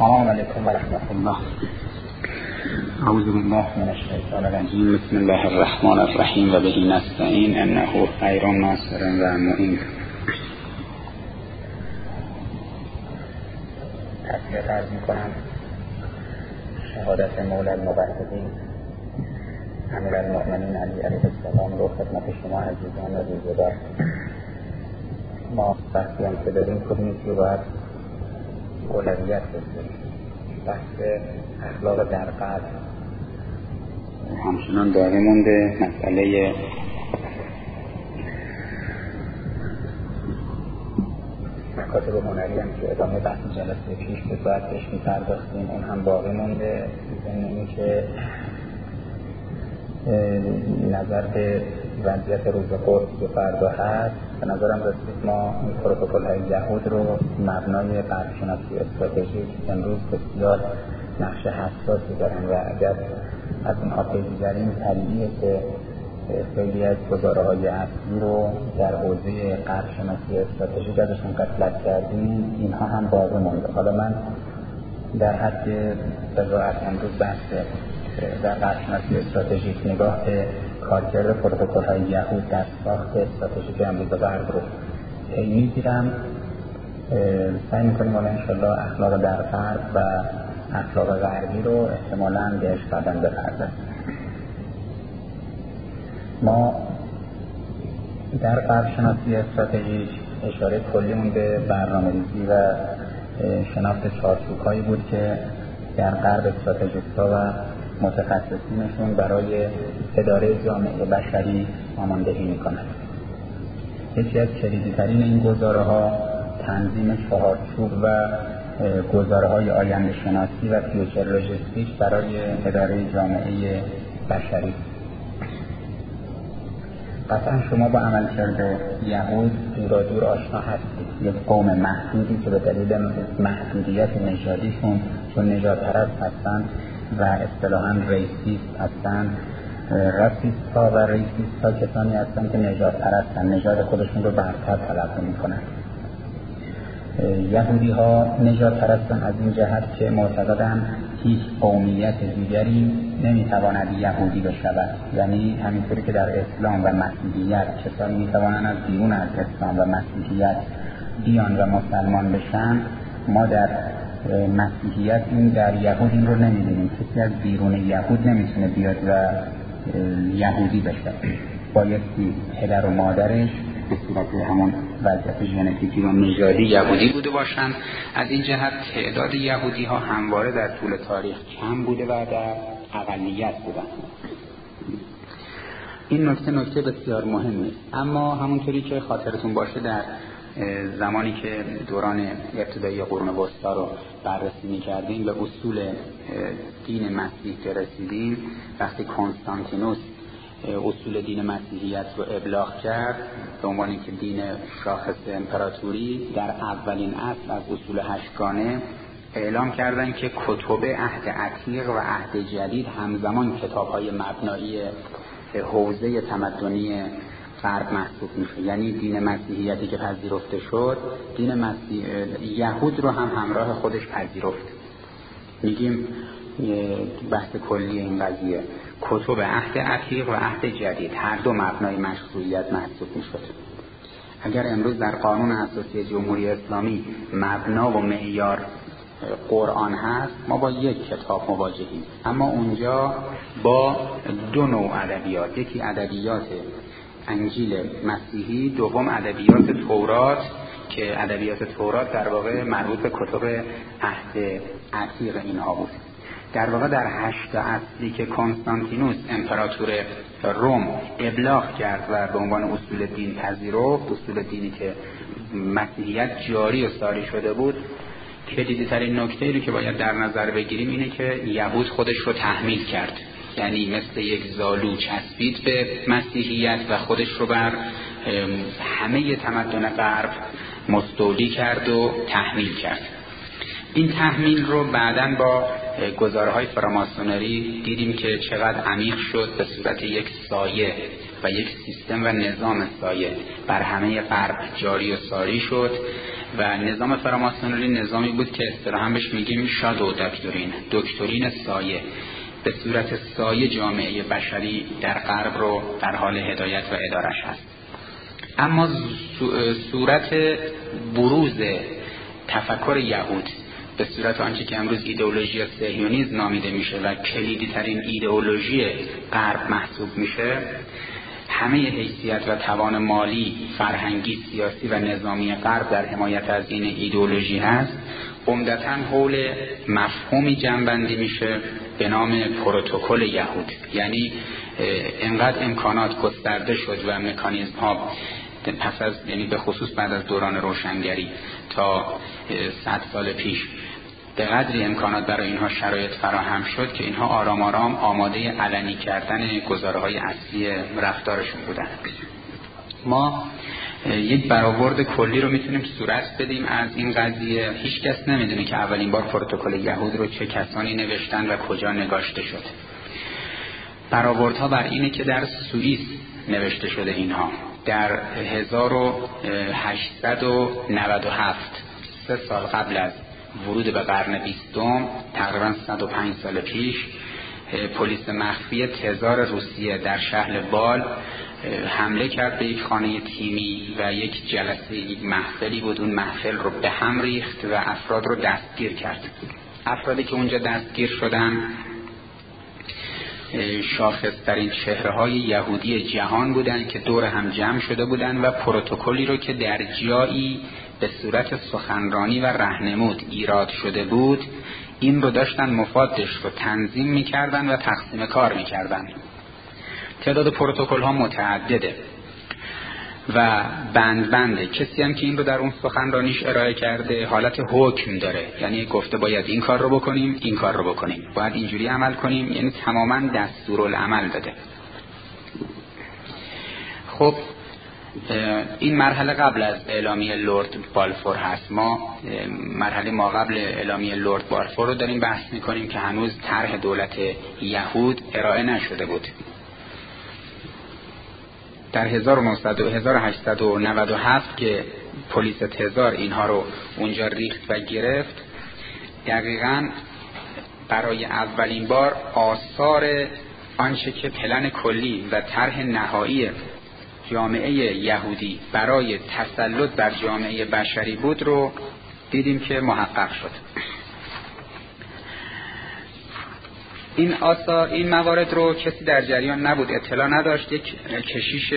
السلام علیکم و رحمت الله. اعوذ بالله من الشیطان الرجیم. بسم الله الرحمن الرحیم و به نستعین انه خیر ناصر و معین. تسلیت عرض میکنم شهادت مولا الموحدین امیر المؤمنین علی علیه السلام رو خدمت شما عزیزان و روزگار. ما بحثی هم که داریم کدومی که باید اولویت بسید بحث اخلاق در قلب همچنان داره مونده. مسئله مکاتب هنری هم که ادامه بحث جلسه پیش بود باید بهش می‌پرداختیم، اون هم باقی مونده. این که نظر به وضعیت روز قدس که فردا هست به نظرم رسید ما این پروتکل‌های یهود رو مبنای غرب‌شناسی استراتژیک امروز بسیار نقش حساسی دارن و اگر از اینها پیگیریم طبیعیه که خیلی از گزاره‌های اصلی رو در حوزه غرب‌شناسی استراتژیک ازشون غفلت کردیم، اینها هم باقی مونده. حالا من در حد وضاحت امروز بحث در غرب‌شناسی استراتژیک نگاه به کارکرد پروتکل‌های یهود در ساخت استراتژیک امروز غرب رو پی می‌گیرم. سعی می‌کنیم حالا انشالله اخلاق در غرب و اخلاق غربی رو احتمالاً بهش قدم بپردازیم. ما در غرب‌شناسی استراتژیک اشاره کلیمون به برنامه‌ریزی و شناخت چارچوب‌هایی بود که در غرب استراتژیست‌ها و متخصصینشون برای اداره جامعه بشری آماندهی می‌کنند. یکی از کلیدی‌ترین این گزاره‌ها تنظیم چهارچوب و گزاره‌های آینده شناسی و فیوچر لوجستیک برای اداره جامعه بشری. قطعا شما با عملکرد یهود دور آشنا هستید. یک قوم محدودی که به دلیل محدودیت نژادیشون چون نژاد پرست هستند و اصطلاحاً ریسیست هستند. راسیست ها و ریسیست ها کسانی هستند که نژاد پرستن، نژاد خودشون رو برتر تلقی میکنند. یهودی ها نژاد پرستن از این جهت که معتقدند هیچ قومیت دیگری نمیتواند یهودی بشود. یعنی همینطوری که در اسلام و مسیحیت کسانی میتوانند از بیرون از اسلام و مسیحیت بیان و مسلمان بشن، ما در مسیحیت این در یهود این رو نمیدونیم. کسی از بیرون یهود نمیتونه بیاد و یهودی بشه، بایستی پدر و مادرش به صورت همون وضعیت ژنتیکی و نژادی یهودی بوده باشند. از این جهت تعداد یهودی ها همواره در طول تاریخ کم بوده و در اقلیت بودن. این نکته بسیار مهمی. اما همونطوری که خاطرتون باشه در زمانی که دوران ابتدایی قرون وسطا رو بررسی می‌کردیم به اصول دین مسیح که رسیدیم، وقتی کنستانتینوس اصول دین مسیحیت رو ابلاغ کرد به عنوان اینکه دین شاخص امپراتوری، در اولین اصل از اصول هشتگانه اعلام کردن که کتب عهد عتیق و عهد جدید همزمان کتاب‌های مبنایی حوزه تمدنی غرب محسوب میشه. یعنی دین مسیحیتی که پذیرفته شد، دین یهود رو هم همراه خودش پذیرفت. میگیم بحث کلی این قضیه کتب عهد عتیق و عهد جدید هر دو مبنای مشروعیت محسوب میشد. اگر امروز در قانون اساسی جمهوری اسلامی مبنا و معیار قرآن هست، ما با یک کتاب مواجهیم، اما اونجا با دو نوع ادبیات، یکی ادبیات انجیل مسیحی، دوم ادبیات تورات که ادبیات تورات در واقع مربوط به کتب عهد عتیق اینها بود. در واقع در 8 اصلی که کنستانتینوس امپراتور روم ابلاغ کرد و به عنوان اصول دین پذیرفت، اصول دینی که مسیحیت جاری و ساری شده بود، کلیدی‌ترین نکته‌ای رو که باید در نظر بگیریم اینه که یهود خودش رو تحمیل کرد. یعنی مثل یک زالو چسبید به مسیحیت و خودش رو بر همه تمدن غرب مستولی کرد و تحمیل کرد. این تحمیل رو بعداً با گزارهای فراماسونری دیدیم که چقدر عمیق شد، به صورت یک سایه و یک سیستم و نظام سایه بر همه غرب جاری و ساری شد و نظام فراماسونری نظامی بود که اصطلاحاً بهش میگیم شادو دکترین سایه. به صورت سایه جامعه بشری در غرب رو در حال هدایت و ادارش هست. اما صورت بروز تفکر یهود به صورت آنچه که امروز ایدئولوژی صهیونیسم نامیده میشه و کلیدی ترین ایدئولوژی غرب محسوب میشه، همه حیثیت و توان مالی، فرهنگی، سیاسی و نظامی غرب در حمایت از این ایدئولوژی هست. عمدتاً حول مفهومی جمع‌بندی میشه به نام پروتکل یهود. یعنی انقدر امکانات گسترده شد و مکانیزم ها پس از، یعنی به خصوص بعد از دوران روشنگری تا 100 سال پیش به قدری امکانات برای اینها شرایط فراهم شد که اینها آرام آرام آماده علنی کردن گزاره‌های اصلی رفتارشون بودن. ما یک برآورد کلی رو میتونیم صورت بدیم از این قضیه. هیچ کس نمیدونه که اولین بار پروتکل یهود رو چه کسانی نوشتن و کجا نگاشته شد. برآوردها بر اینه که در سوئیس نوشته شده اینها در 1897، 3 سال قبل از ورود به قرن 20، تقریبا 105 سال پیش، پلیس مخفی تزار روسیه در شهر بال حمله کرد به یک خانه تیمی و یک جلسه، یک محفلی بود. اون محفل رو به هم ریخت و افراد رو دستگیر کرد. افرادی که اونجا دستگیر شدن شاخص‌ترین چهره‌های یهودی جهان بودند که دور هم جمع شده بودند و پروتکلی رو که در جایی به صورت سخنرانی و راهنمود ایراد شده بود، این رو داشتن مفادش رو تنظیم می‌کردن و تقسیم کار می‌کردن. تعداد پروتکل ها متعدده و بنده کسی هم که این رو در اون سخنرانیش ارائه کرده حالت حکم داره، یعنی گفته باید این کار رو بکنیم، این کار رو بکنیم، باید اینجوری عمل کنیم، یعنی تماما دستورالعمل داده. خب این مرحله قبل از اعلامیه لرد بالفور هست. مرحله ما قبل اعلامیه لرد بالفور رو داریم بحث میکنیم که هنوز طرح دولت یهود ارائه نشده بود. در 1897 که پلیس تزار اینها رو اونجا ریخت و گرفت، دقیقاً برای اولین بار آثار آنچه که پلن کلی و طرح نهایی جامعه یهودی برای تسلط بر جامعه بشری بود رو دیدیم که محقق شد. این آثار، این موارد رو کسی در جریان نبود، اطلاع نداشت. یک کشیش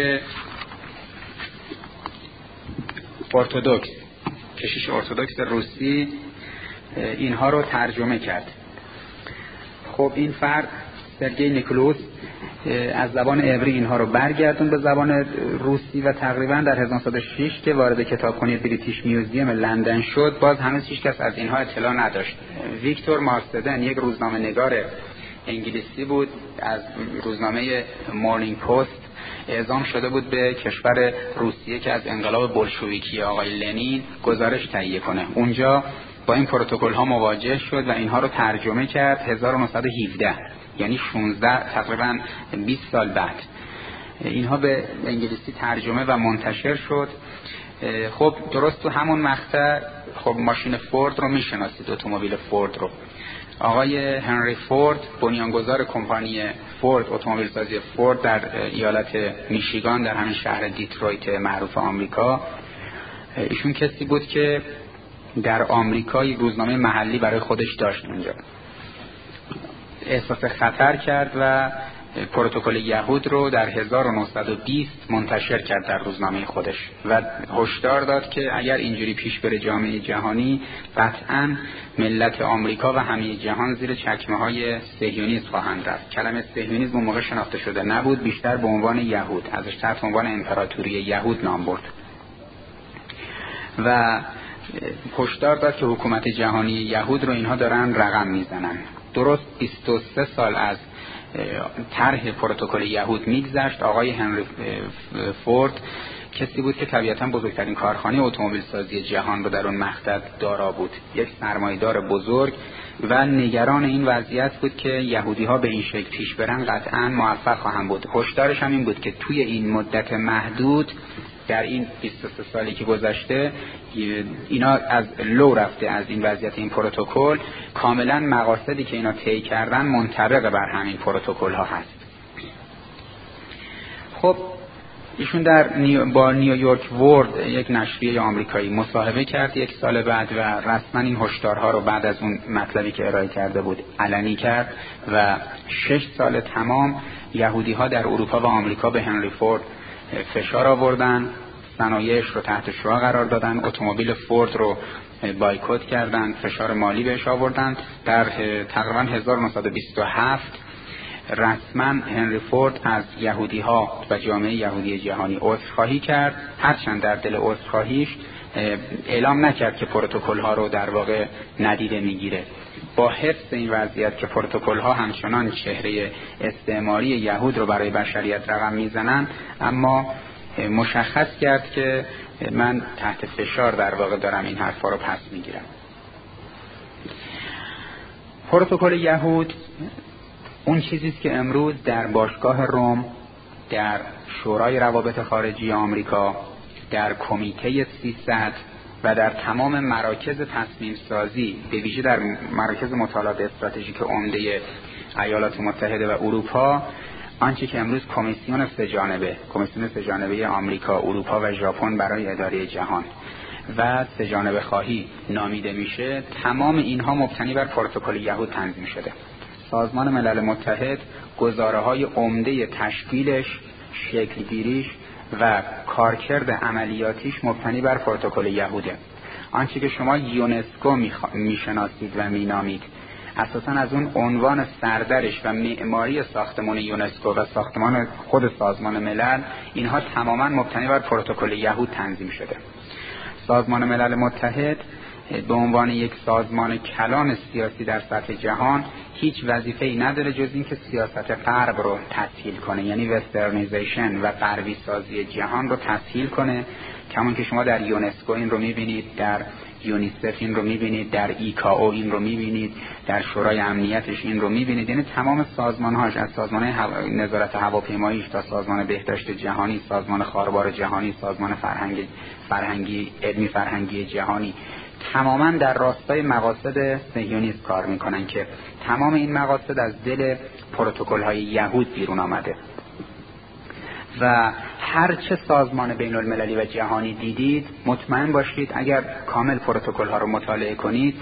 ارتدوکس روسی اینها رو ترجمه کرد. خب این فرد سرگئی نیکولوس از زبان عبری اینها رو برگردون به زبان روسی و تقریبا در 1906 که وارد کتابخانه بریتیش میوزیم لندن شد، باز هنوز هیچ کس از اینها اطلاع نداشت. ویکتور مارستدن یک روزنامه‌نگار انگلیسی بود، از روزنامه مورنینگ پست اعزام شده بود به کشور روسیه که از انقلاب بولشویکی آقای لنین گزارش تهیه کنه. اونجا با این پروتکل ها مواجه شد و اینها رو ترجمه کرد 1917، یعنی 16 تقریبا 20 سال بعد اینها به انگلیسی ترجمه و منتشر شد. خب درست تو همون مقطع خب ماشین فورد رو میشناسید، اتومبیل فورد رو. آقای هنری فورد بنیانگذار کمپانی فورد، اتومبیل سازی فورد در ایالت میشیگان در همین شهر دیترویت معروف آمریکا، ایشون کسی بود که در آمریکا یک روزنامه محلی برای خودش داشت. اونجا احساس خطر کرد و پروتکل یهود رو در 1920 منتشر کرد در روزنامه خودش و هشدار داد که اگر اینجوری پیش بره جامعه جهانی، قطعاً ملت آمریکا و همه جهان زیر چکمه‌های صهیونیسم خواهند رفت. کلمه صهیونیسم اون موقع شناخته شده نبود، بیشتر به عنوان یهود، ازش تحت عنوان امپراتوری یهود نام برد و هشدار داد که حکومت جهانی یهود رو اینها دارن رقم میزنن. درست 23 سال از طرح پروتکل یهود میگذشت. آقای هنری فورد کسی بود که طبیعتاً بزرگترین کارخانه اتومبیل سازی جهان رو در اون مقطع دارا بود، یک سرمایه‌دار بزرگ و نگران این وضعیت بود که یهودی ها به این شکل پیش برن قطعا موفق خواهند بود. هشدارش هم این بود که توی این مدت محدود، در این 23 سالی که گذشته، اینا از لو رفته از این وضعیت این پروتکل، کاملا مقاصدی که اینا طی کردن منطبق بر همین پروتکل ها هست. خب ایشون با نیویورک ورد، یک نشریه آمریکایی، مصاحبه کرد 1 سال بعد و رسما این هشدارها رو بعد از اون مطلبی که ارائه کرده بود علنی کرد و 6 سال تمام یهودی ها در اروپا و آمریکا به هنری فورد فشار آوردن، صنایعش رو تحت شعاع قرار دادن، اتومبیل فورد رو بایکوت کردن، فشار مالی بهش آوردن. در تقریبا 1927 رسما هنری فورد از یهودی ها و جامعه یهودی جهانی عذرخواهی کرد، هرچند در دل عذرخواهیش اعلام نکرد که پروتکل ها رو در واقع ندیده میگیره. با حفظ این وضعیت که پروتکل ها همچنان چهره استعماری یهود رو برای بشریت رقم میزنن، اما مشخص کرد که من تحت فشار در واقع دارم این حرفا رو پس میگیرم. پروتکل یهود اون چیزیست که امروز در باشگاه روم، در شورای روابط خارجی آمریکا، در کمیته 300 و در تمام مراکز تصمیم سازی، به ویژه در مراکز مطالعات استراتژیک عمده ایالات متحده و اروپا، آنچه که امروز کمیسیون سه جانبه آمریکا، اروپا و ژاپن برای اداره جهان و سه جانبه خواهی نامیده میشه، تمام اینها مبتنی بر پروتکل یهود تنظیم شده. سازمان ملل متحد گزاره‌های عمده تشکیلش، شکلگیریش و کارکرد عملیاتیش مبتنی بر پروتکل یهوده. آنچه که شما یونسکو میشناسید و مینامید، اساساً از اون عنوان سردرش و معماری ساختمان یونسکو و ساختمان خود سازمان ملل، اینها تماماً مبتنی بر پروتکل یهود تنظیم شده. سازمان ملل متحد به عنوان یک سازمان کلان سیاسی در سطح جهان هیچ وظیفه‌ای نداره جز این که سیاست غرب رو تسهیل کنه، یعنی وسترنیزیشن و غربی سازی جهان رو تسهیل کنه. کمان که شما در یونسکو این رو می‌بینید، در یونیسف این رو می‌بینید، در ایکائو این رو می‌بینید، در شورای امنیتش این رو می‌بینید. یعنی تمام سازمان‌هاش، از سازمان نظارت هواپیماییش تا سازمان بهداشت جهانی، سازمان خاربار جهانی، سازمان علمی فرهنگی جهانی، تماما در راستای مقاصد صهیونیسم کار میکنن که تمام این مقاصد از دل پروتکل‌های یهود بیرون آمده. و هر چه سازمان بین المللی و جهانی دیدید، مطمئن باشید اگر کامل پروتکل‌ها رو مطالعه کنید،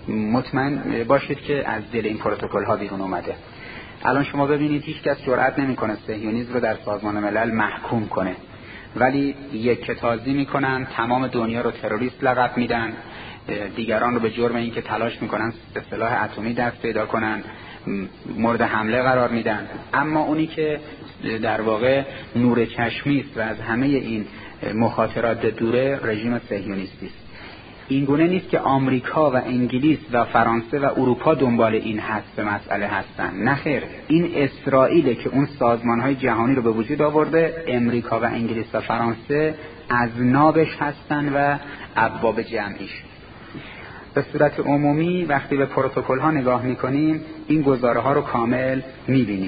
مطمئن باشید که از دل این پروتکل‌ها بیرون اومده. الان شما ببینید هیچ کس جرئت نمیکنه صهیونیسم رو در سازمان ملل محکوم کنه، ولی یک تازی میکنن، تمام دنیا رو تروریست لقب میدن، دیگران رو به جرم این که تلاش میکنن به سلاح اتمی دست پیدا کنن مورد حمله قرار میدن. اما اونی که در واقع نور چشمی است و از همه این مخاطرات دوره، رژیم صهیونیستی است. این گونه نیست که آمریکا و انگلیس و فرانسه و اروپا دنبال این هست به مسئله هستن. نه خیر، این اسرائیل که اون سازمان‌های جهانی رو به وجود آورده، امریکا و انگلیس و فرانسه از نابش هستن و ابواب جمعیش. به صورت عمومی وقتی به پروتکل ها نگاه میکنیم، این گزاره ها رو کامل میبینیم.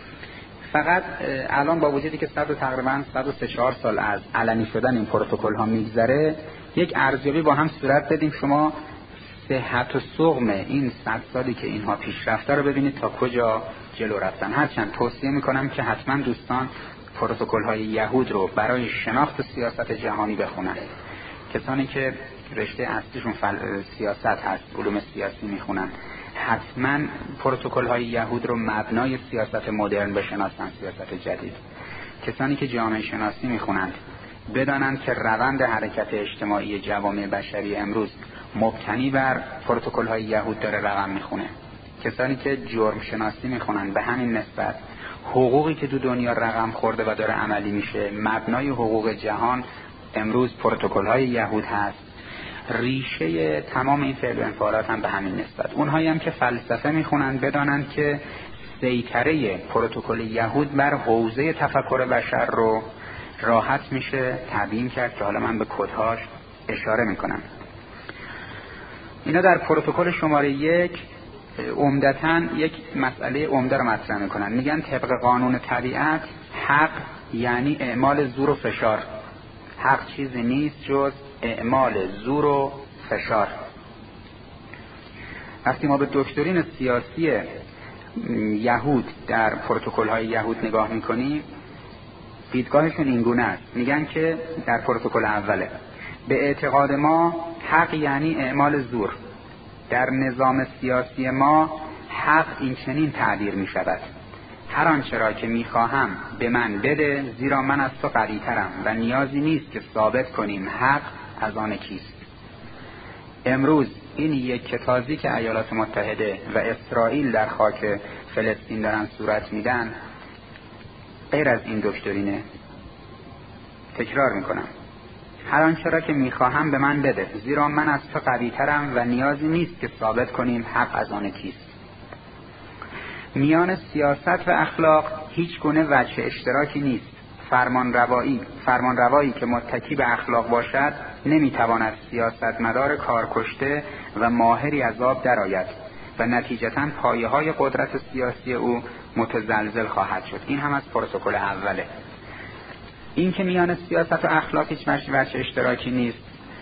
فقط الان با وجودی که تقریبا 103 سال از علنی شدن این پروتکل ها میگذره، یک ارزیابی با هم صورت بدیم. شما صحت و سقم این 100 سالی که اینها پیشرفته رو ببینید تا کجا جلو رفتن. هرچند توصیه میکنم که حتما دوستان پروتکل های یهود رو برای شناخت سیاست جهانی بخونن. کسانی که رشته اصلیشون سیاست هست، علوم سیاسی میخونن، حتما پروتکل های یهود رو مبنای سیاست مدرن بشناسن، سیاست جدید. کسانی که جامعه شناسی میخونن بدانند که روند حرکت اجتماعی جوامع بشری امروز مبتنی بر پروتکل های یهود داره رقم میخونه. کسانی که جرم شناسی میخونن به همین نسبت حقوقی که تو دنیا رقم خورده و داره عملی میشه، مبنای حقوق جهان امروز پروتکل های یهود هست. ریشه تمام این فعل و انفعالات هم به همین نسبت. اونهایی هم که فلسفه میخونن بدانند که سیطره پروتکل یهود بر حوزه تفکر بشر رو راحت میشه تبیین کرد که حالا من به کدهاش اشاره میکنم. اینا در پروتکل شماره 1 عمدتاً یک مسئله عمده رو مطرح میکنن. میگن طبق قانون طبیعت حق یعنی اعمال زور و فشار. حق چیزی نیست جز اعمال زور و فشار. وقتی ما به دکترین سیاسی یهود در پروتکل‌های یهود نگاه میکنیم، دیدگاهشون اینگونه است. میگن که در پروتکل اوله به اعتقاد ما حق یعنی اعمال زور. در نظام سیاسی ما حق این چنین تعبیر می شود: هر آنچه را که می خواهم به من بده، زیرا من از تو قوی ترم و نیازی نیست که ثابت کنیم حق از آن کیست. امروز این یک کتازی که ایالات متحده و اسرائیل در خاک فلسطین دارن صورت میدن غیر از این دکترینه. تکرار میکنم: هر آنچه را که میخواهم به من بده، زیرا من از تو قوی ترم و نیازی نیست که ثابت کنیم حق از آن کیست. میان سیاست و اخلاق هیچ گونه وجه اشتراکی نیست. فرمانروایی که متکی به اخلاق باشد نمیتواند سیاستمدار کارکشته و ماهری از آب درآید و نتیجتاً پایه‌های قدرت سیاسی او متزلزل خواهد شد. این هم از پروتکل اوله. این که میان سیاست و اخلاق هیچ وجه اشتراکی نیست،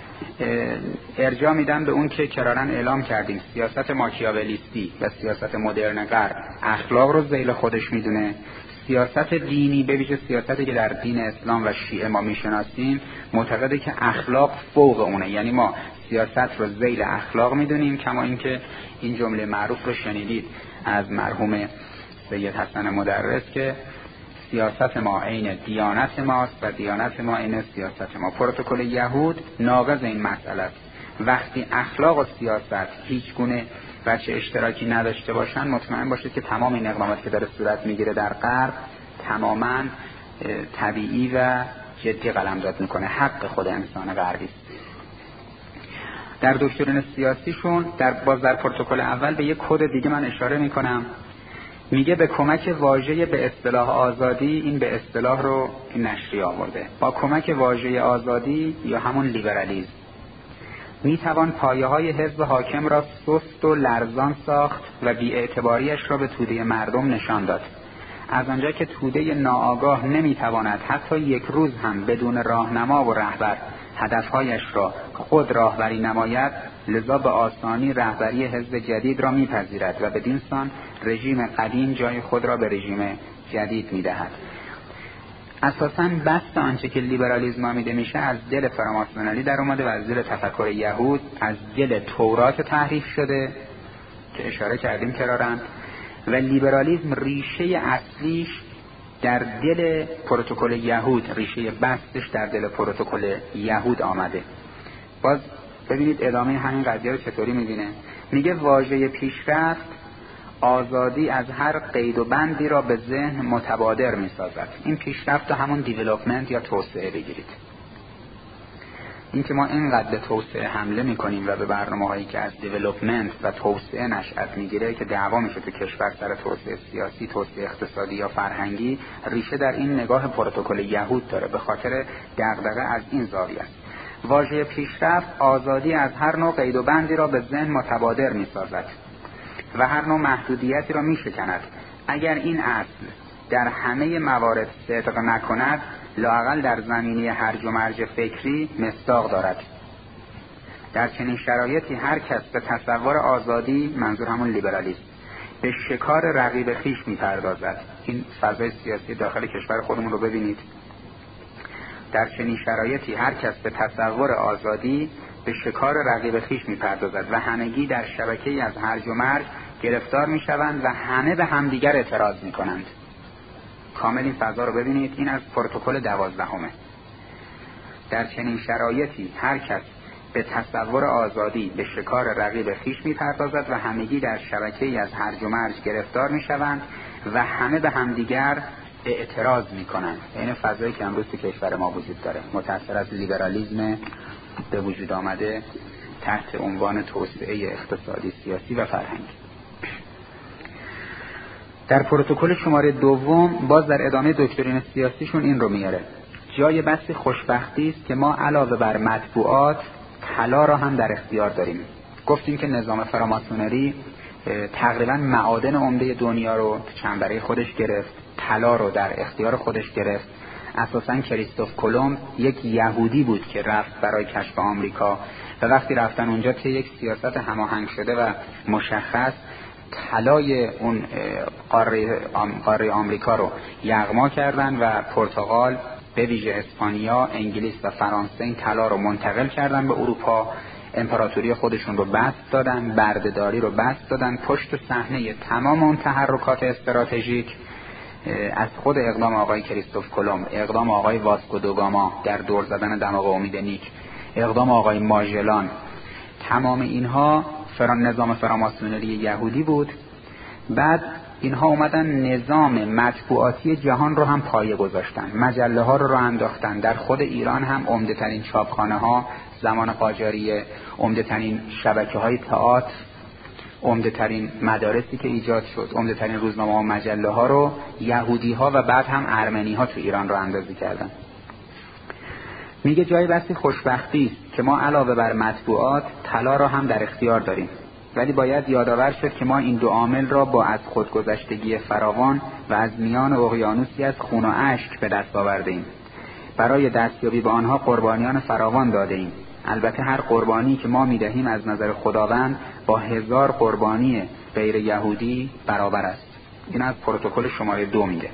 ارجاع میدم به اون که کرارن اعلام کردیم سیاست ماکیاولیستی و سیاست مدرن غرب اخلاق رو ذیل خودش میدونه. سیاست دینی، به ویژه سیاستی که در دین اسلام و شیعه ما میشناسیم، معتقده که اخلاق فوق اونه. یعنی ما سیاست رو ذیل اخلاق میدونیم، کما اینکه این جمله معروف رو شنیدید از مرحوم سید حسن مدرس که سیاست ما عین دیانت ماست و دیانت ما عین سیاست ما. پروتکل یهود ناقض این مسئله است. وقتی اخلاق و سیاست هیچ گونه وجه اشتراکی نداشته باشن، مطمئن باشید که تمام این اقداماتی که داره صورت میگیره در غرب تماما طبیعی و جدی قلمداد میکنه. حق خود انسان غربی است. در دکترین سیاسیشون در پروتکل اول به یک کد دیگه من اشاره میکنم. میگه به کمک واژه به اصطلاح آزادی، این به اصطلاح رو نشری آورده، با کمک واژه آزادی یا همون لیبرالیسم میتوان پایه‌های حزب حاکم را سست و لرزان ساخت و بی‌اعتباریش را به توده مردم نشان داد. از آنجا که توده ناآگاه نمیتواند حتی یک روز هم بدون راهنما و رهبر هدفهایش را خود راهبری نماید، لذا به آسانی رهبری حزب جدید را میپذیرد و بدین سان رژیم قدیم جای خود را به رژیم جدید میدهد. اساساً بحث آنچه که لیبرالیسم نامیده میشه از دل فراماسونری در اومده و از دل تفکر یهود، از دل تورات تحریف شده که اشاره کردیم کرارن، و لیبرالیسم ریشه اصلیش در دل پروتکل یهود، ریشه بستش در دل پروتکل یهود آمده. باز ببینید ادامه همین قضیه رو چطوری میبینه. میگه واژه پیشرفت آزادی از هر قید و بندی را به ذهن متبادر میسازد. این پیشرفت رو همون دیولپمنت یا توسعه بگیرید. این که ما اینقدر به توسعه حمله میکنیم و به برنامه‌هایی که از دیولپمنت و توسعه نشأت میگیره که دعوا میشه تو کشور سر توسعه سیاسی، توسعه اقتصادی یا فرهنگی، ریشه در این نگاه پروتکل یهود داره. به خاطر دغدغه از این زاویه است. واژه پیشرفت آزادی از هر نوع قید و بندی را به ذهن متبادر میسازد و هر نوع محدودیتی را میشکند. اگر این اصل در همه موارد صدق نکند، لااقل در زمینه هرج و مرج فکری مصداق دارد. در چنین شرایطی هر کس به تصور آزادی، منظور همون لیبرالیسم، به شکار رقیب خویش میپردازد. این فضای سیاسی داخل کشور خودمون رو ببینید. در چنین شرایطی هر کس به تصور آزادی به شکار رقیب خویش میپردازد و همگی در شبکه‌ای از هرج و مرج گرفتار میشوند و همه به همدیگر اعتراض میکنند. کامل این فضا رو ببینید. این از پروتکل 12. در چنین شرایطی هر کس به تصور آزادی به شکار رقیب خویش میپردازد و همگی در شبکه‌ای از هرج و مرج گرفتار میشوند و همه به همدیگر اعتراض میکنند. این فضایی که امروز تو کشور ما وجود داره، متأثر از لیبرالیسم به وجود آمده تحت عنوان توسعه اقتصادی، سیاسی و فرهنگی. در پروتکل شماره 2 باز در ادامه دکترین سیاسیشون این رو میاره: جای بسی خوشبختی است که ما علاوه بر مطبوعات طلا را هم در اختیار داریم. گفتیم که نظام فراماسونری تقریبا معادن عمده دنیا رو چنبره خودش گرفت، طلا رو در اختیار خودش گرفت. اساساً کریستوف کلمب یک یهودی بود که رفت برای کشف آمریکا و وقتی رفتن اونجا که یک سیاست هماهنگ شده و مشخص طلای اون قاره آمریکا رو یغما کردن و پرتغال به ویژه اسپانیا، انگلیس و فرانسه این طلا رو منتقل کردن به اروپا. امپراتوری خودشون رو بست دادن، بردهداری رو بست دادن. پشت صحنه تمام اون تحرکات استراتژیک از خود اقدام آقای کریستوف کلمب، اقدام آقای واسکو دو گاما در دور زدن دماغ امید نیک، اقدام آقای ماژلان، تمام اینها نظام فراماسونری یهودی بود. بعد اینها اومدن نظام مطبوعاتی جهان رو هم پایه گذاشتن، مجله ها رو انداختن. در خود ایران هم عمده ترین چاپخانه ها زمان قاجاریه، عمده ترین شبکه های تئاتر، عمده ترین مدارسی که ایجاد شد، عمده ترین روزنامه ها و مجله ها رو یهودی ها و بعد هم ارمنی ها تو ایران رو اندازی کردن. میگه جای بسی خوشبختی است که ما علاوه بر مطبوعات طلا را هم در اختیار داریم، ولی باید یادآور شد که ما این دو عامل را با از خودگذشتگی فراوان و از میان اقیانوسی از خون و اشک به دست آوردیم. برای دستیابی به آنها قربانیان فراوان داده ایم. البته هر قربانی که ما میدهیم از نظر خداوند با 1000 قربانی غیر یهودی برابر است. این از پروتکل شماره 2 میگه.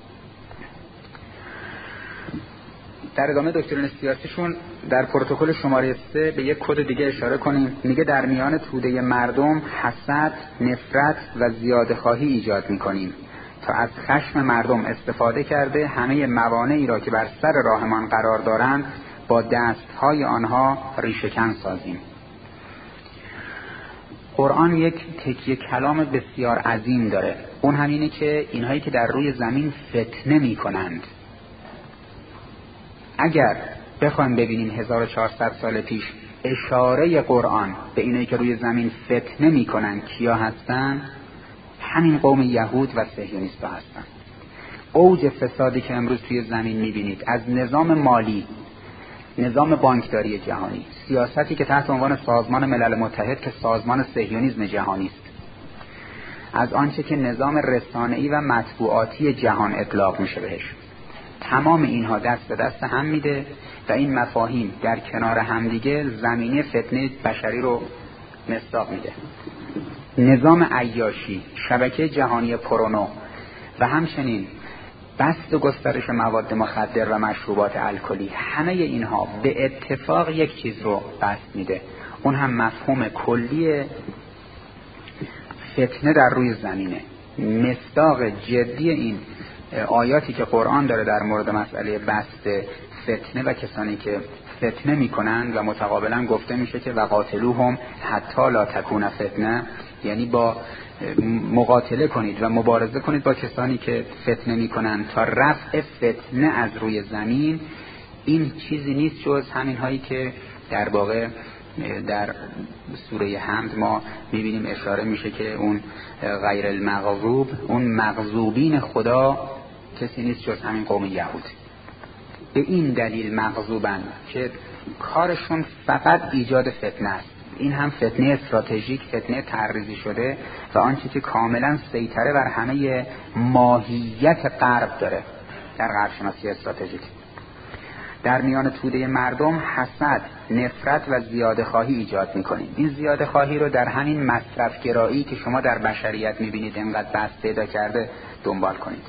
در ادامه دکترین سیاسیشون در پروتکل شماره 3 به یک کد دیگه اشاره کنیم. میگه در میان توده مردم حسد، نفرت و زیادخواهی ایجاد میکنیم تا از خشم مردم استفاده کرده همه موانعی را که بر سر راهمان قرار دارند با دستهای آنها ریشه‌کن سازیم. قرآن یک تکیه کلام بسیار عظیم داره. اون همینه که اینهایی که در روی زمین فتنه میکنند، اگر بخوایم ببینیم 1400 سال پیش اشاره قرآن به اینایی که روی زمین فتنه میکنن کیا هستن؟ همین قوم یهود و صهیونیست‌ها هستن. اوج فسادی که امروز توی زمین میبینید از نظام مالی، نظام بانکداری جهانی، سیاستی که تحت عنوان سازمان ملل متحد که سازمان صهیونیسم جهانی است، از آنچه که نظام رسانه‌ای و مطبوعاتی جهان اطلاق میشه بهش، تمام اینها دست به دست هم میده و این مفاهیم در کنار همدیگه زمینه فتنه بشری رو مصداق میده. نظام عیاشی، شبکه جهانی پرونو و همچنین بسط و گسترش مواد مخدر و مشروبات الکلی، همه اینها به اتفاق یک چیز رو بسط میده، اون هم مفهوم کلی فتنه در روی زمینه. مصداق جدی این آیاتی که قرآن داره در مورد مسئله بسط فتنه و کسانی که فتنه میکنن و متقابلا گفته میشه که وقاتلوهم حتی لا تکون فتنه، یعنی با مقاتله کنید و مبارزه کنید با کسانی که فتنه میکنن تا رفع فتنه از روی زمین. این چیزی نیست جز همین هایی که در واقع در سوره حمد ما میبینیم اشاره میشه که اون غیر المغضوب، اون مغضوبین خدا کسی نیست جز همین قوم یهود. به این دلیل مغضوبن که کارشون فقط ایجاد فتنه است. این هم فتنه استراتژیک، فتنه طرح‌ریزی شده و آنچه که کاملا سیطره بر همه ماهیت غرب داره در غرب شناسی استراتژیک. در میان توده مردم حسد، نفرت و زیاده خواهی ایجاد میکنیم. این زیاده خواهی رو در همین مصرف گرایی که شما در بشریت میبینید انقدر بست پیدا کرده دنبال کنید.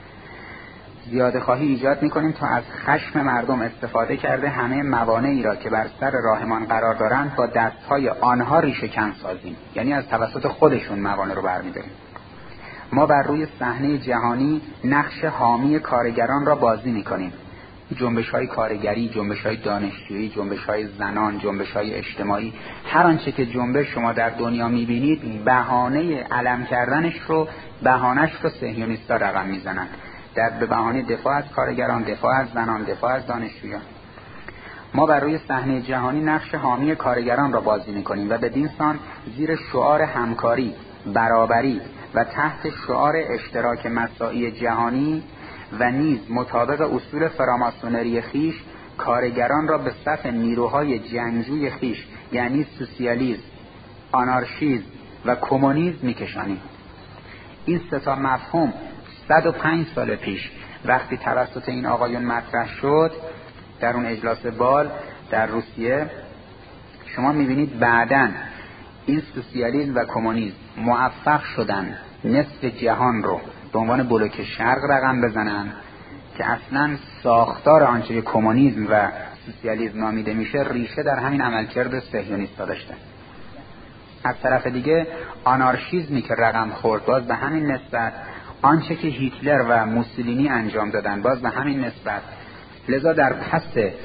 زیاده خواهی ایجاد میکنیم تا از خشم مردم استفاده کرده همه موانعی را که بر سر راهمان قرار دارند با دستهای آنها ریشه کن سازیم، یعنی از توسط خودشون موانع رو برمی‌داریم. ما بر روی صحنه جهانی نقش حامی کارگران را بازی میکنیم. جنبش‌های کارگری، جنبش‌های دانشجویی، جنبش‌های زنان، جنبش‌های اجتماعی، هر آنچه که جنبش شما در دنیا می‌بینید بهانه علم کردنش رو، بهانه‌اش رو صهیونیست‌ها رقم میزنن. به بهانه دفاع از کارگران، دفاع از زنان، دفاع از دانشجویان. ما بر روی صحنه جهانی نقش حامی کارگران را بازی می‌کنیم و بدین سان زیر شعار همکاری، برابری و تحت شعار اشتراک مساعی جهانی و نیز مطابق اصول فراماسونری خیش کارگران را به صف نیروهای جنگجوی خیش، یعنی سوسیالیسم، آنارشیسم و کمونیسم میکشانیم. این سه تا مفهوم 105 سال پیش وقتی توسط این آقایون مطرح شد در اون اجلاس بال در روسیه، شما میبینید بعداً این سوسیالیسم و کمونیسم موفق شدن نصف جهان رو به عنوان بلوک شرق رقم بزنن که اصلاً ساختار آنچه که کمونیسم و سوسیالیسم نامیده میشه ریشه در همین عملکرد صهیونیست‌ها داشته. از طرف دیگه آنارشیزمی که رقم خورد باز به همین نسبت، آنچه که هیتلر و موسولینی انجام دادن باز به همین نسبت. لذا در پس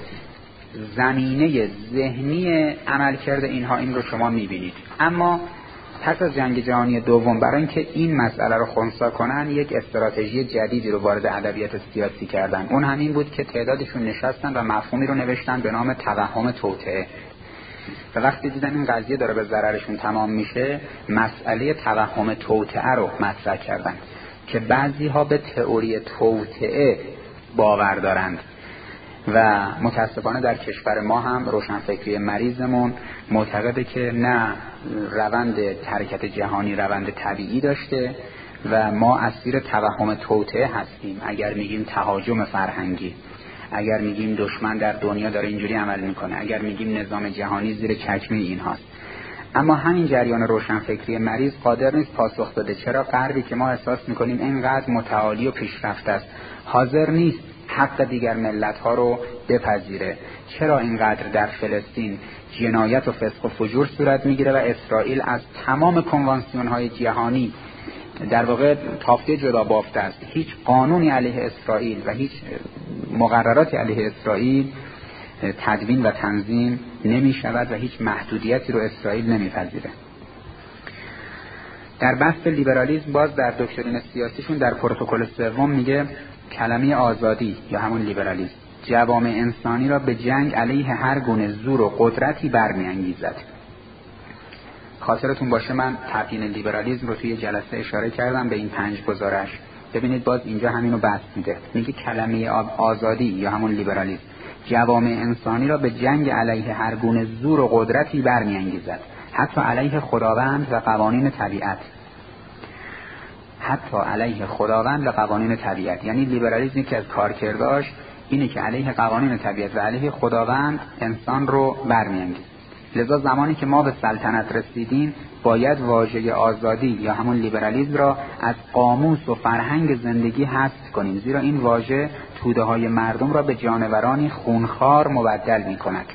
زمینه ذهنی عملکرد اینها این رو شما میبینید. اما پس از جنگ جهانی دوم برای اینکه این مسئله رو خنثی کنن یک استراتژی جدیدی رو وارد ادبیات سیاسی کردن. اون همین بود که تعدادشون نشستن و مفهومی رو نوشتن به نام توهم توطئه و وقتی دیدن این قضیه داره به ضررشون تمام میشه مسئله توهم توطئه رو مطرح کردن که بعضی ها به تئوری توطئه باور دارند و متاسفانه در کشور ما هم روشنفکری مریضمون معتقده که نه، روند حرکت جهانی روند طبیعی داشته و ما اسیر توهم توطئه هستیم. اگر میگیم تهاجم فرهنگی، اگر میگیم دشمن در دنیا داره اینجوری عمل میکنه، اگر میگیم نظام جهانی زیر چکمه اینهاست. اما همین جریان روشنفکری مریض قادر نیست پاسخ بده چرا غربی که ما احساس میکنیم اینقدر متعالی و پیشرفته است حاضر نیست حق دیگر ملت ها رو بپذیره، چرا اینقدر در فلسطین جنایت و فسق و فجور صورت میگیره و اسرائیل از تمام کنوانسیون های جهانی در واقع تافته جدا بافته است، هیچ قانونی علیه اسرائیل و هیچ مقرراتی علیه اسرائیل تدوین و تنظیم نمی شود و هیچ محدودیتی رو اسرائیل نمیپذیره. در بحث لیبرالیسم باز در دکترین سیاسیشون در پروتکل سوم میگه کلمه آزادی یا همون لیبرالیسم جوامع انسانی را به جنگ علیه هر گونه زور و قدرتی برمی‌انگیزد. خاطرتون باشه من تبیین لیبرالیسم رو توی جلسه اشاره کردم به این 5 گزارش. ببینید باز اینجا همینو بحث میده. میگه کلمه آزادی یا همون لیبرالیسم جوامع انسانی را به جنگ علیه هر گونه زور و قدرتی برمی‌انگیزد، حتی علیه خداوند و قوانین طبیعت. حتی علیه خداوند و قوانین طبیعت. یعنی لیبرالیسم که از کارکرداش اینه که علیه قوانین طبیعت و علیه خداوند انسان رو برمی‌انگیزه. لذا زمانی که ما به سلطنت رسیدیم باید واژه آزادی یا همون لیبرالیسم را از قاموس و فرهنگ زندگی حذف کنیم، زیرا این واژه توده های مردم را به جانورانی خونخوار مبدل می کند.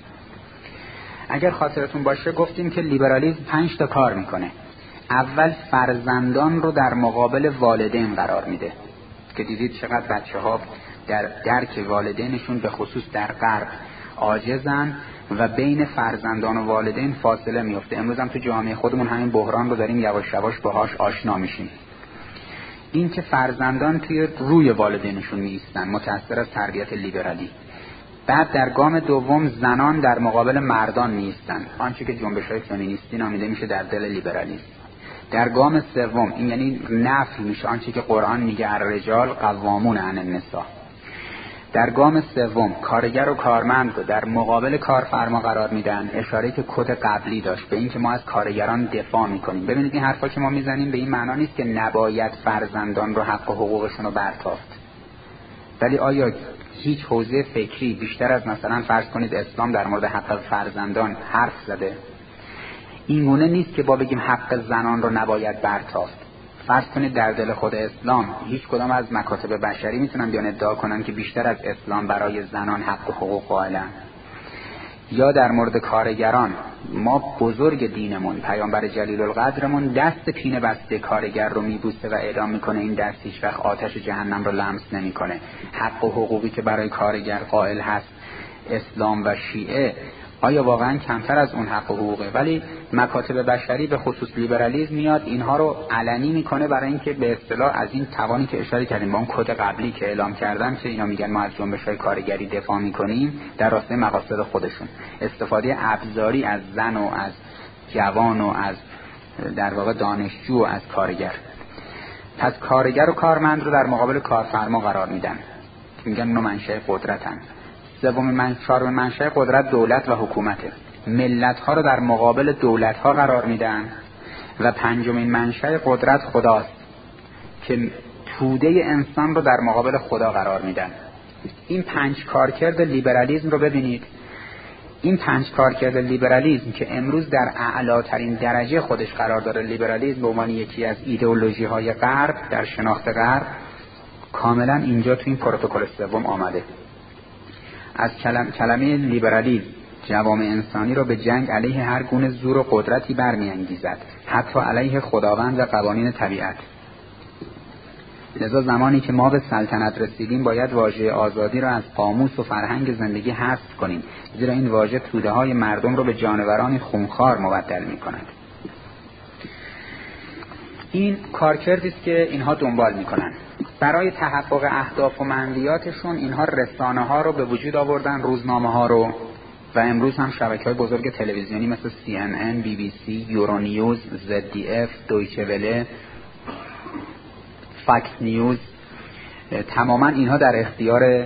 اگر خاطرتون باشه گفتیم که لیبرالیسم 5 تا کار میکنه. اول فرزندان رو در مقابل والدین قرار میده که دیدید چقدر بچه ها در درک والدینشون به خصوص در غرب عاجزن و بین فرزندان و والدین فاصله میفته. امروز هم تو جامعه خودمون همین بحران رو داریم یواش یواش باهاش آشنا میشیم. این که فرزندان توی روی والدینشون میایستن متأثر از تربیت لیبرالی. بعد در گام دوم زنان در مقابل مردان میایستن، آنچه که جنبش‌های فمینیستی نامیده میشه در دل لیبرالیسم. در گام سوم این یعنی نفی میشه آنچه که قرآن میگه الرجال قوامون علی النساء. در گام سوم کارگر و کارمند رو در مقابل کارفرما قرار میدن، اشاره که کد قبلی داشت به این که ما از کارگران دفاع میکنیم. ببینید این حرفا که ما میزنیم به این معنا نیست که نباید فرزندان رو حق و حقوقشون رو برتافت، ولی آیا هیچ حوزه فکری بیشتر از مثلا فرض کنید اسلام در مورد حق فرزندان حرف زده؟ این گونه نیست که با بگیم حق زنان رو نباید برتافت. فرض کنید در دل خود اسلام هیچ کدام از مکاتب بشری میتونن بیان ادعا کنن که بیشتر از اسلام برای زنان حق و حقوق قائلن. یا در مورد کارگران ما بزرگ دینمون پیامبر جلیل القدرمون دست پینه بسته کارگر رو میبوسه و اعلام میکنه این دست هیچ وقت آتش جهنم رو لمس نمیکنه. حق و حقوقی که برای کارگر قائل هست اسلام و شیعه آیا واقعا کمتر از اون حق و حقوقه؟ ولی مکاتب بشری به خصوص لیبرالیسم میاد اینها رو علنی میکنه برای اینکه به اصطلاح از این توانی که اشاره کردیم با اون کد قبلی که اعلام کردن که اینا میگن ما از جنبش‌های کارگری دفاع میکنیم در راستای مقاصد خودشون، استفاده ابزاری از زن و از جوان و از در واقع دانشجو و از کارگر. پس کارگر و کارمند رو در مقابل کارفرما قرار میدن، میگن اونو منشأ قدرتن. چهارم منشأ قدرت دولت و حکومته. ملت ها رو در مقابل دولت ها قرار میدن و پنجمین منشأ قدرت خداست که توده انسان رو در مقابل خدا قرار میدن. این 5 کارکرد لیبرالیسم رو ببینید. این 5 کارکرد لیبرالیسم که امروز در اعلاترین درجه خودش قرار داره، لیبرالیسم به عنوان یکی از ایدئولوژی‌های غرب در شناخت غرب، کاملا اینجا تو این پروتکل سوم آمده. از کلمه لیبرالیسم جوامع انسانی را به جنگ علیه هر گونه زور و قدرتی برمی‌انگیزد، حتی علیه خداوند و قوانین طبیعت. لذا زمانی که ما به سلطنت رسیدیم باید واژه آزادی را از قاموس و فرهنگ زندگی حذف کنیم، زیرا این واژه توده‌های مردم را به جانوران خونخوار مبدل می‌کند. این کارکردی است که اینها دنبال می‌کنند. برای تحقق اهداف و منویاتشون اینها رسانه‌ها رو به وجود آوردن، روزنامه‌ها رو، و امروز هم شبکه‌های بزرگ تلویزیونی مثل CNN، BBC، یورونیوز، ZDF، دویچه وله، فاکس نیوز، تماما اینها در اختیار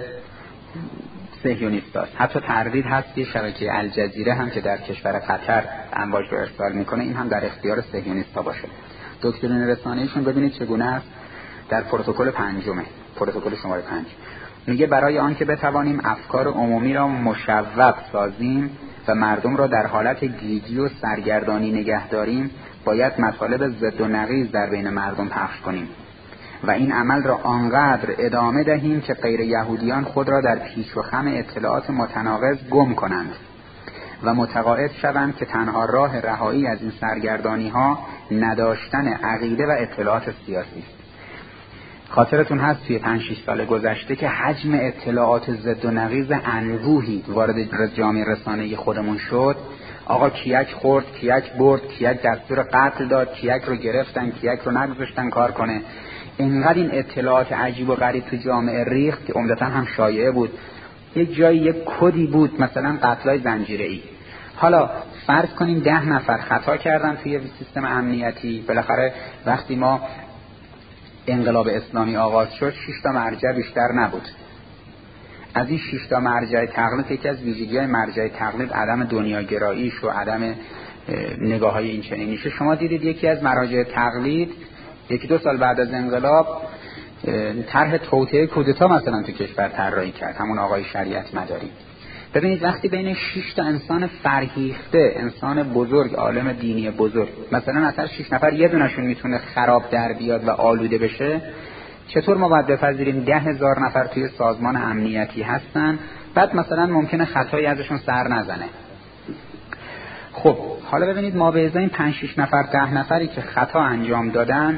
صهیونیست است. حتی تردید هست که شبکه الجزیره هم که در کشور قطر امواج رو ارسال میکنه، این هم در اختیار صهیونیست‌ها باشه. دکترین رسانه‌ایشون ببینید چگونه است در پروتکل 5، پروتکل شماره 5 میگه برای آن که بتوانیم افکار عمومی را مشوق سازیم و مردم را در حالت گیجی و سرگردانی نگه داریم، باید مطالب ضد و نقیض در بین مردم پخش کنیم و این عمل را آنقدر ادامه دهیم که غیر یهودیان خود را در پیچ و خم اطلاعات متناقض گم کنند و متقاعد شوند که تنها راه رهایی از این سرگردانی ها نداشتن عقیده و اطلاعات سیاسی است. خاطرتون هست توی 5-6 سال گذشته که حجم اطلاعات ضد و نقیض انبوهی وارد جامعه رسانه‌ای خودمون شد. آقا کیک خورد، کیک برد، کیک دستور قتل داد، کیک رو گرفتن، کیک رو نگذاشتن کار کنه. اینقدر این اطلاعات عجیب و غریب تو جامعه ریخت که عمدتاً هم شایعه بود. یک جایی یک کدی بود، مثلا قتلای زنجیره‌ای. حالا فرض کنیم 10 نفر خطا کردن توی سیستم امنیتی. بالاخره وقتی ما انقلاب اسلامی آغاز شد 6 تا مرجع بیشتر نبود. از این 6 تا مرجع تقلید، یکی از ویژگی‌های مرجع تقلید عدم دنیاگراییش و عدم نگاه‌های این چنینیشه. شما دیدید یکی از مراجع تقلید 1-2 سال بعد از انقلاب طرح توطئه کودتا مثلا تو کشور طراحی کرد، همون آقای شریعت مداری. ببینید وقتی بین 6 تا انسان فرهیخته، انسان بزرگ، عالم دینی بزرگ، مثلا از هر 6 نفر یه دونشون میتونه خراب در بیاد و آلوده بشه، چطور ما باید بپذیریم 10,000 نفر توی سازمان امنیتی هستن بعد مثلا ممکنه خطایی ازشون سر نزنه؟ خب حالا ببینید ما به ازای این 5-6 نفر 10 نفری که خطا انجام دادن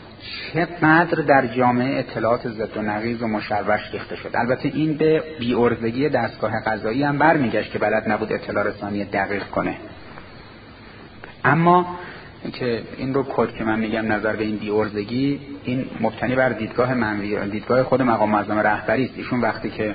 چقدر در جامعه اطلاعات ضد و نقیض و مشوش ریخته شد. البته این به بی‌عرضگی دستگاه قضایی هم برمیگشت که بلد نبود اطلاع رسانی دقیق کنه. اما که این رو کد که من میگم نظر به این بی‌عرضگی، این مبتنی بر دیدگاه منوی، دیدگاه خود مقام معظم رهبری است. ایشون وقتی که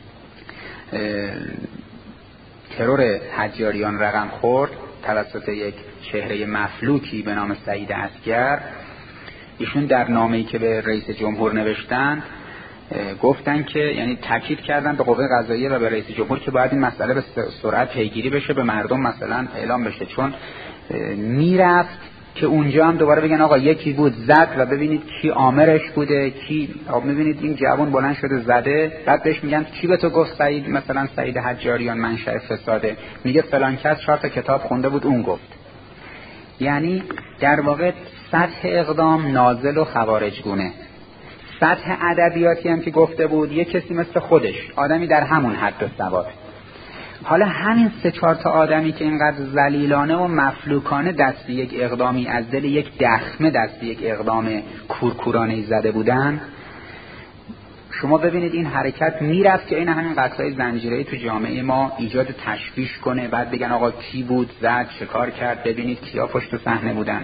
ترور حجاریان رقم خورد توسط یک چهره مفلوکی به نام سعید عسگر، ایشون در نامه‌ای که به رئیس جمهور نوشتن گفتن که یعنی تاکید کردن به قوه قضاییه و به رئیس جمهور که باید این مسئله به سرعت پیگیری بشه، به مردم مثلا اعلام بشه، چون میرفت که اونجا هم دوباره بگن آقا یکی بود زد و ببینید کی آمرش بوده، کی میبینید این جوان بلند شده زده، بعد بهش میگن کی به تو گفت سعید مثلا سعید حجاریان منشأ فساده، میگه فلان کس 4 تا کتاب خونده بود اون گفت. یعنی در واقع سطح اقدام نازل و خوارجگونه. سطح ادبیاتی هم که گفته بود یک کسی مثل خودش، آدمی در همون حد و سواد. حالا همین 3-4 تا آدمی که اینقدر ذلیلانه و مفلوکانه دست یک اقدامی از دل یک دخمه دست یک اقدام کورکورانه‌ای زده بودن، شما ببینید این حرکت میرفت که این همین قتل‌های زنجیره‌ای تو جامعه ما ایجاد تشویش کنه، بعد بگن آقا کی بود زد چه کار کرد، ببینید کیا پشت صحنه بودن.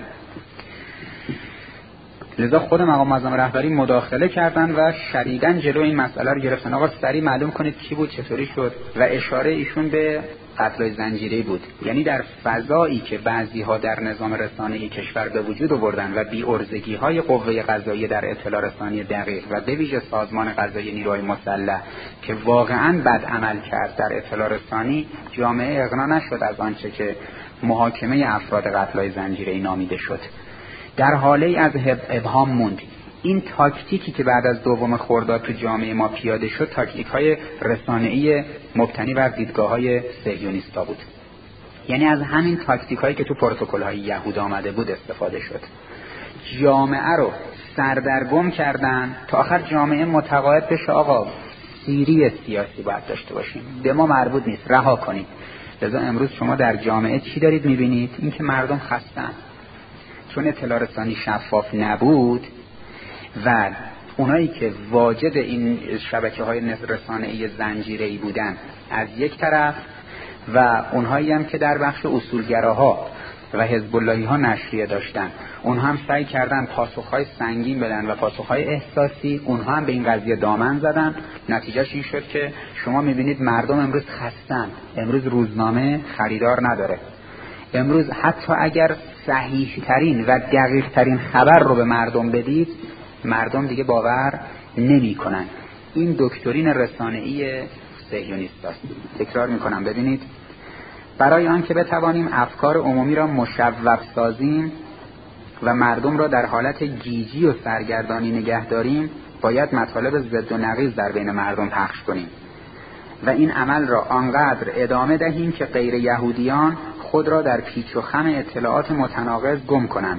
لذا خود مقام معظم رهبری مداخله کردن و شدیداً جلو این مسئله رو گرفتن. آقا سریع معلوم کنید کی بود، چطوری شد، و اشاره ایشون به قتل زنجیره‌ای بود. یعنی در فضایی که بعضی‌ها در نظام رسانه‌ای کشور به وجود آوردن و بی‌عرضگی‌های قوه قضاییه در اطلاع رسانی دقیق و به ویژه سازمان قضایی نیروهای مسلح که واقعاً بد عمل کرد در اطلاع رسانی، جامعه اقنا نشد از آنچه که محاکمه افراد قتل‌های زنجیره‌ای نامیده شد. در حاله از ابهام موند. این تاکتیکی که بعد از 2 خرداد تو جامعه ما پیاده شد تاکتیک‌های رسانه‌ای مبتنی بر دیدگاه‌های صهیونیستا بود. یعنی از همین تاکتیک‌هایی که تو پروتکل‌های یهود آمده بود استفاده شد. جامعه رو سردرگم کردن تا آخر جامعه متقاعد بشه آقا سیری سیاسی باید داشته باشیم، به ما مربوط نیست، رها کنید. لذا امروز شما در جامعه چی دارید می‌بینید؟ اینکه مردم خستن، چون اطلاع رسانی شفاف نبود و اونایی که واجد این شبکه‌های رسانه‌ای زنجیره‌ای بودن از یک طرف و اونهایی هم که در بخش اصولگراها و حزب اللهی ها نشریه داشتن، اونها هم سعی کردن پاسخهای سنگین بدن و پاسخهای احساسی، اونها هم به این قضیه دامن زدن. نتیجهش این شد که شما میبینید مردم امروز خستن، امروز روزنامه خریدار نداره، امروز حتی اگر صحیح ترین و دقیق ترین خبر رو به مردم بدید مردم دیگه باور نمی کنن. این دکترین رسانه‌ای صهیونیست است. تکرار میکنم ببینید، برای آن که بتوانیم افکار عمومی را مشوق سازیم و مردم را در حالت گیجی و سرگردانی نگه داریم باید مطالب ضد و نقیض در بین مردم پخش کنیم و این عمل را آنقدر ادامه دهیم که غیر یهودیان خود را در پیچ و خم اطلاعات متناقض گم کنند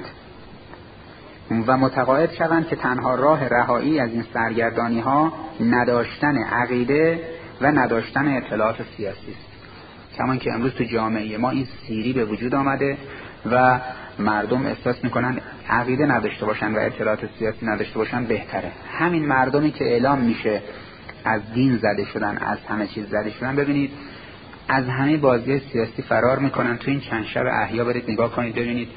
و متقاعد شوند که تنها راه رهایی از این سرگردانی ها نداشتن عقیده و نداشتن اطلاعات سیاسی است. کمان که امروز تو جامعه ما این سیری به وجود آمده و مردم احساس میکنن عقیده نداشته باشن و اطلاعات سیاسی نداشته باشن بهتره. همین مردمی که اعلام میشه از دین زده شدن، از همه چیز زده شدن، ببینید از همه بازی سیاسی فرار میکنن. تو این چند شب احیا برید نگاه کنید ببینید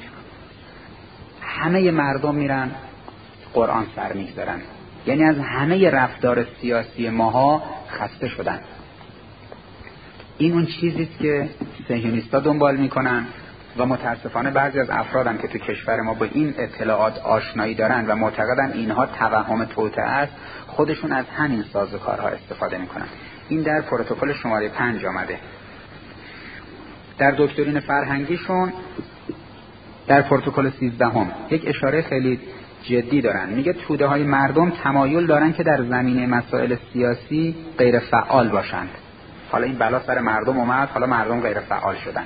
همه مردم میرن قرآن سر میگذارن. یعنی از همه رفتار سیاسی ماها خسته شدن. این اون چیزیست که صهیونیست‌ها دنبال میکنن و متاسفانه بعضی از افرادم که تو کشور ما با این اطلاعات آشنایی دارن و معتقدن اینها توهم توطئه است، خودشون از همین سازوکارها استفاده میکنن. این در پروتکل شماره 5 آمده. در دکترین فرهنگیشون در پروتکل 13 یک اشاره خیلی جدی دارن. میگه توده های مردم تمایل دارن که در زمینه مسائل سیاسی غیر فعال باشند. حالا این بلا سر مردم اومد، حالا مردم غیر فعال شدن.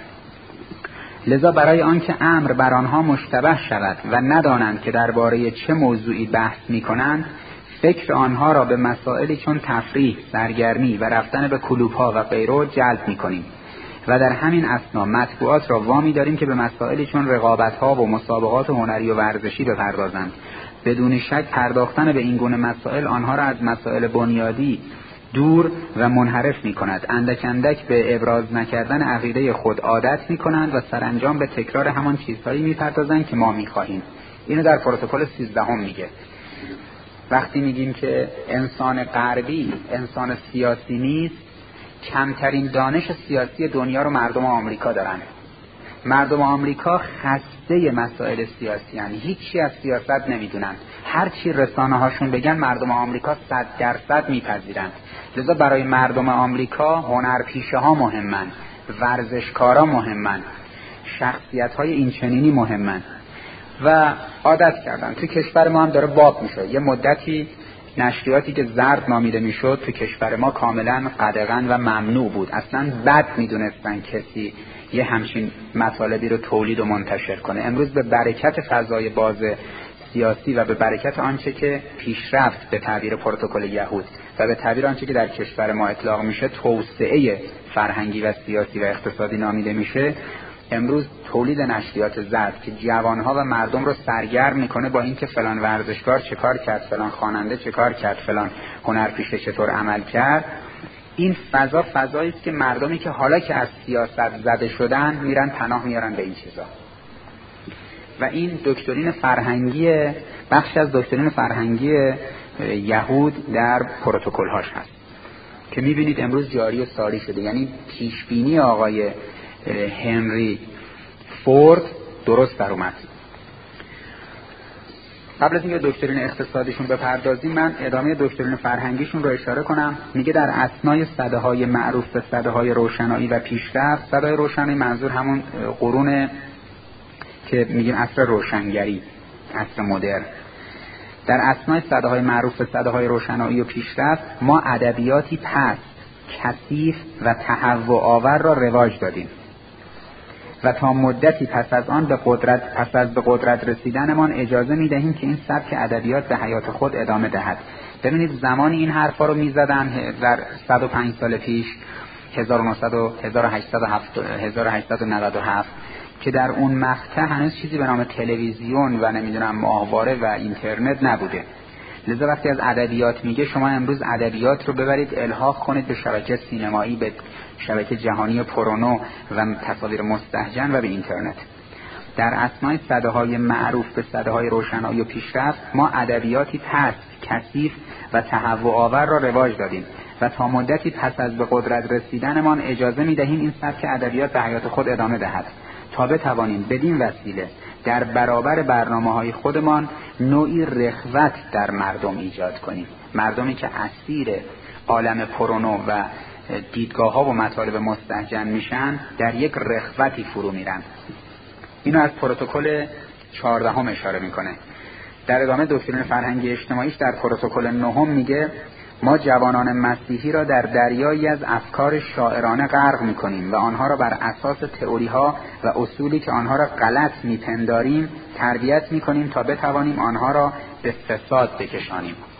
لذا برای آنکه امر بر آنها مشتبه شود و ندانند که درباره چه موضوعی بحث میکنند، فکر آنها را به مسائلی چون تفریح، سرگرمی و رفتن به کلوب‌ها و غیره جلب میکنیم و در همین اثنا مطبوعات را وامی داریم که به مسائلی چون رقابت‌ها و مسابقات هنری و ورزشی بپردازند. بدون شک پرداختن به این گونه مسائل آنها را از مسائل بنیادی دور و منحرف می کند. اندک اندک به ابراز نکردن عقیده خود عادت می کنند و سرانجام به تکرار همان چیزهایی می پردازند که ما می خواهیم. اینو در پروتکل 13 میگه. وقتی میگیم که انسان غربی انسان سیاسی نیست، کمترین دانش سیاسی دنیا رو مردم آمریکا دارن. مردم آمریکا خسته مسائل سیاسی هستند، هیچی از سیاست نمیدونن. هر چی رسانه هاشون بگن مردم آمریکا 100% میپذیرن. لذا برای مردم آمریکا هنرپیشه ها مهمن، ورزشکارا مهمن، شخصیت های اینچنینی مهمن و عادت کردن. تو کشور ما هم داره باب میشه. یه مدتی نشریاتی که زرد نامیده میشد تو کشور ما کاملا قدغن و ممنوع بود. اصلا بد میدونستن کسی یه همچین مطالبی رو تولید و منتشر کنه. امروز به برکت فضای باز سیاسی و به برکت آنچه که پیشرفت به تعبیر پروتکل یهود و به تعبیر آنچه که در کشور ما اطلاق میشه توسعه فرهنگی و سیاسی و اقتصادی نامیده میشه، امروز تولید نشریات زرد که جوانها و مردم رو سرگرم میکنه با اینکه فلان ورزشکار چه کار کرد، فلان خواننده چه کار کرد، فلان هنرپیشه چطور عمل کرد، این فضایی است که مردمی که حالا که از سیاست زده شدن میرن پناه میارن به این چیزا. و این دکترین فرهنگی، بخش از دکترین فرهنگی یهود در پروتکل هاش هست که میبینید امروز جاری و ساری شده. یعنی پیشبینی آقای هنری فورد درست در اومد. قبل از اینکه دکترین اقتصادیشون بپردازیم، من ادامه دکترین فرهنگیشون رو اشاره کنم. میگه در اثنای سده‌های معروف به سده‌های روشنایی و پیشرفت، سده‌های روشنایی منظور همون قرون که میگیم عصر روشنگری، عصر مدرن. در اثنای سده‌های معروف به سده‌های روشنایی و پیشرفت ما ادبیاتی پست، کثیف و تهوع آور را رواج دادیم و تا مدتی پس از به قدرت رسیدنمان اجازه می‌دهیم که این سبک ادبیات به حیات خود ادامه دهد. ببینید زمانی این حرفا رو می‌زدن در 105 سال پیش، 1897 که در اون مقطع هنوز چیزی به نام تلویزیون و نمیدونم ماهواره و اینترنت نبوده. لذا وقتی از ادبیات میگه، شما امروز ادبیات رو ببرید الحاق کنید به شبکه سینمایی، به شبکه جهانی پرونو و تصاویر مستهجن و به اینترنت. در اثنای سده‌های معروف به سده‌های روشنایی و پیشرفت ما ادبیاتی پست، کثیف و تهوع آور را رواج دادیم و تا مدتی پس از به قدرت رسیدنمان اجازه می‌دهیم این سبک ادبیات به حیات خود ادامه دهد تا بتوانیم بدین وسیله در برابر برنامه‌های خودمان نوعی رغبت در مردم ایجاد کنیم. مردمی که اسیر عالم پرونو و دیدگاه‌ها و مطالب مستهجن میشن در یک رغبتی فرو میرن. اینو از پروتکل 14 اشاره میکنه. در ادامه دکترین فرهنگی اجتماعیش در پروتکل 9 میگه ما جوانان مسیحی را در دریایی از افکار شاعرانه غرق میکنیم و آنها را بر اساس تئوری‌ها و اصولی که آنها را غلط میپنداریم تربیت میکنیم تا بتوانیم آنها را به فساد بکشانیم.